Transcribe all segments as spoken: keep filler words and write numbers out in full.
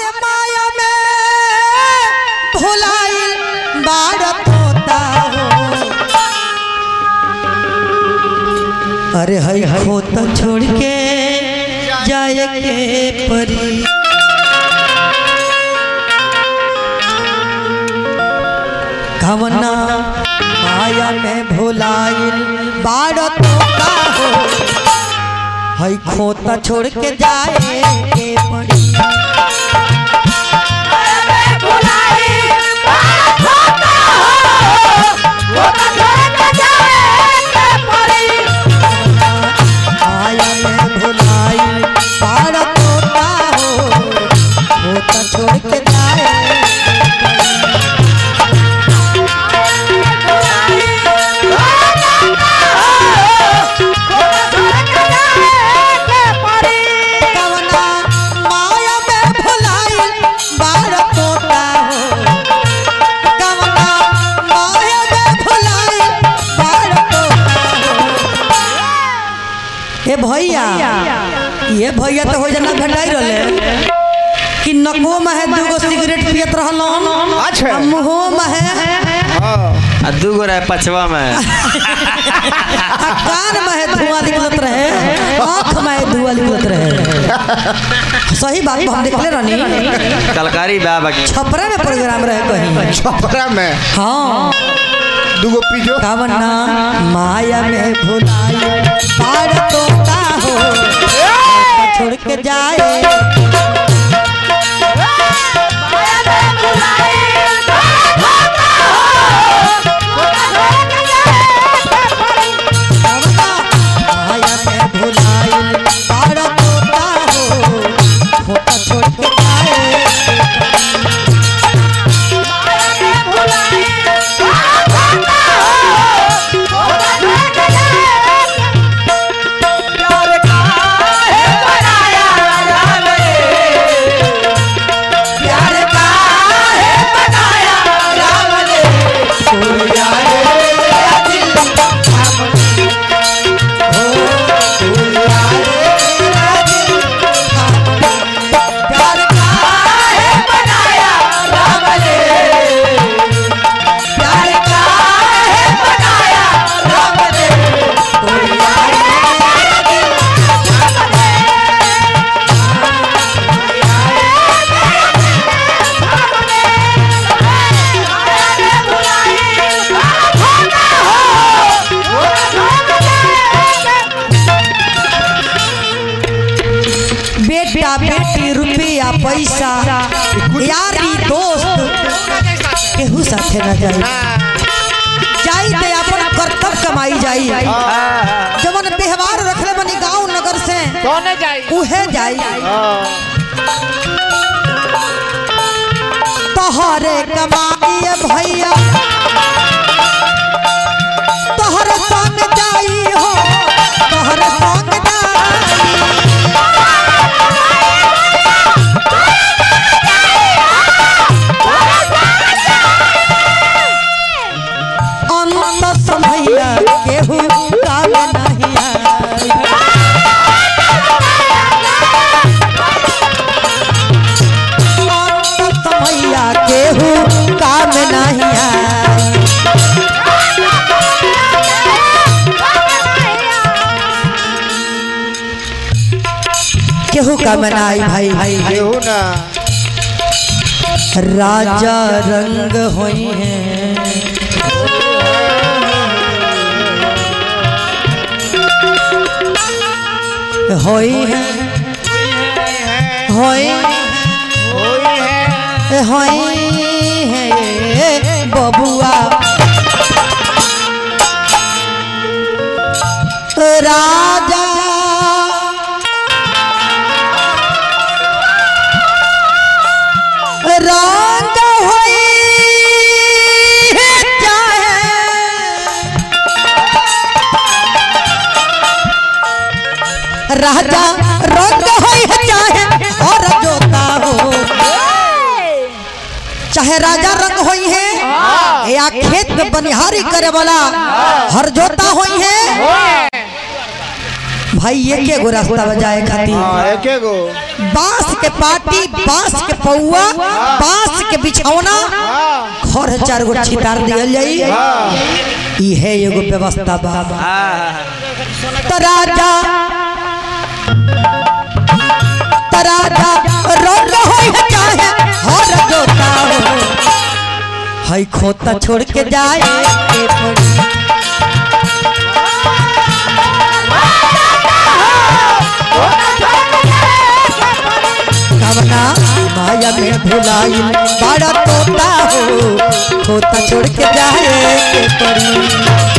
अरे माया में भुलाई बाड़ तोता हो अरे हई खोता छोड़ के जाए के परी कवना माया में भुलाइल बाड़ तोता हो हई खोता छोड़ के जाए के पड़ी माया में भुलाइल बाड़ तोता हो खोता छोड़ के जाए भैया ये भैया तो हो जाना भेटाई रहले कि नको में है दूगो सिगरेट पियत रहलो अच्छा मुंहो में है हां दूगो रहे पछवा में कान में है धुआं निकलत रहे आंख में धुआं निकलत रहे सही बात हम देखले रहनी कलकारी बाबा छपरा में प्रोग्राम रहे कहीं छपरा में हां दूगो पीजो कवना माया में भुलाई बाड़ तोता हो छोड़ के जाए माया में भुलाई बाड़ तोता हो खोता छोड़ के जाए बेटी रुपया पैसा यारी दोस्त केहू साथे न जाई जाई ते अपन कर्तव्य कमाई जाई जवन व्यवहार रखले बनी गांव नगर से कौन जाई उहे जाई तोहरे कमाई भैया तोहरे संग जाई हो तोहरे संग केहू का मनाई भाई भाई केहू ना राजा रंग होई है होई है होई है होई है बबुआ राजा रंग होई है चाहे राजा रंग होई है चाहे और जोता हो चाहे राजा रंग होई है या खेत में बनिहारी करे वाला हर जोता होई है भाई एक एगो रास्ता बजाए खातिर हाँ एक एगो बांस के पाटी, बांस के पौआ, बांस के बिछौना, घर चार गो छितार दियल जाई। ई है एगो व्यवस्था बाबा। त राजा त राजा रंग होई है चाहे हर जोता हो, हई खोता छोड़ के जाए के पड़ी। कवना माया में भुलाई बड़ा तोता हो, खोता छोड़ के जाए के पड़ी।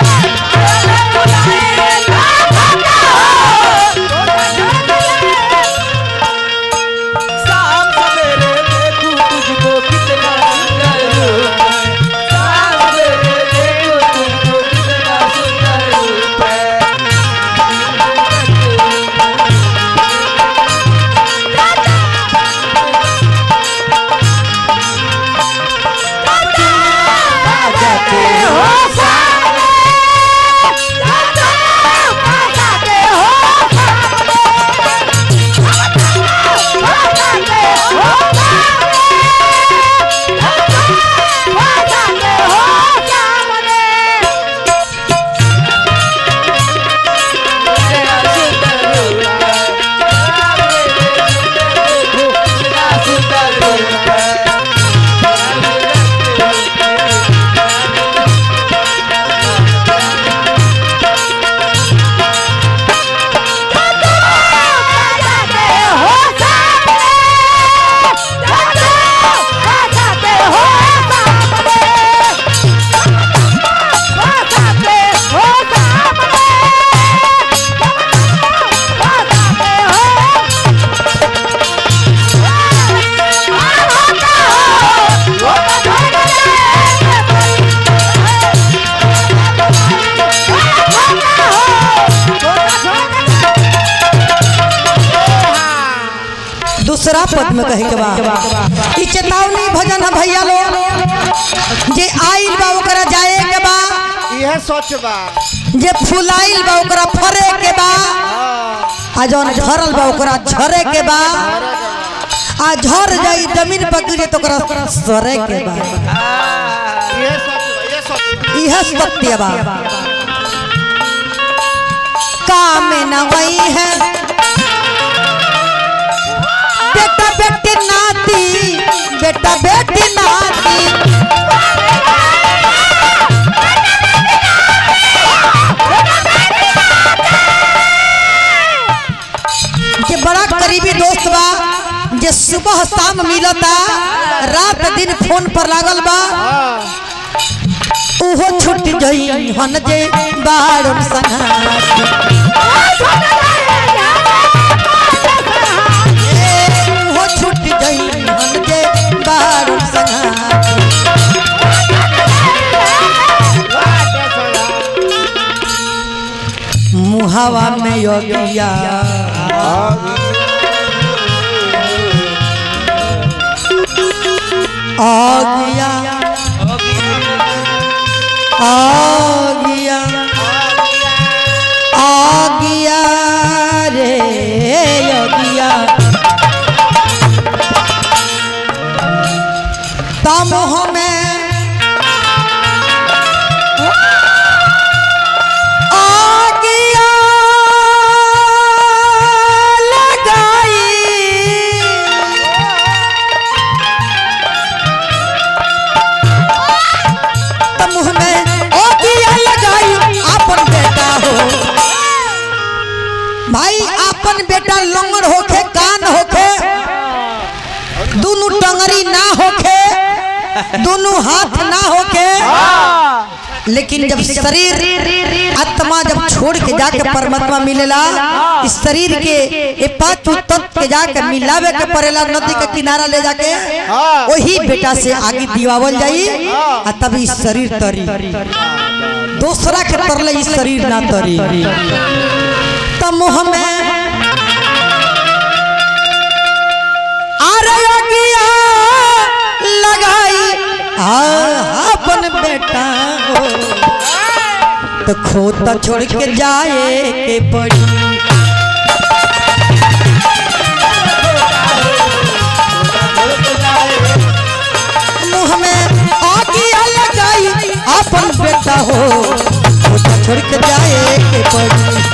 दूसरा पद में कहे के बा ई चेतावनी भजन है भैया लोग। जे आइल बा ओकरा जाए के बा, यह सोच बा। जे फुलाइल बा ओकरा फरे के बा, आ जौन झरल बा ओकरा झरे के बा, आ झर जाई जमीन पर गिरे तो ओकरा सरे के बा। यह सोच बा, यह सोच बा। यह सत्य बा। काम न वही है बेटा बेटी नाती, बेटा बेटी नाती, जे बड़ा करीबी दोस्त बा, जे सुबह शाम मिलता, रात दिन फोन पर लागल बा, उहो छूट गई हन जे बारन संघाती। मुहावा में योगिया आ गया आ गया आ गया रे योगिया। तामोह में भाई आपन बेटा लंगड़ होके, कान होके, दोनों टंगरी ना होके, दोनों हाथ ना होके, लेकिन जब शरीर आत्मा जब छोड़ के जाके परमात्मा मिलेला, इस शरीर के ये पांच तत्व के जाके मिलावे के पड़ेला, नदी के किनारा ले जाके वही बेटा से आगे दिवावल जाई, आ तब इस शरीर तरी, दूसरा के तरले इस शरीर ना तरी। मुँह में आरगिया लगाई अपन बेटा हो, तो खोता छोड़ के जाए के पड़ी। में आगिया लगाई अपन बेटा हो छोड़ के जाए के पड़ी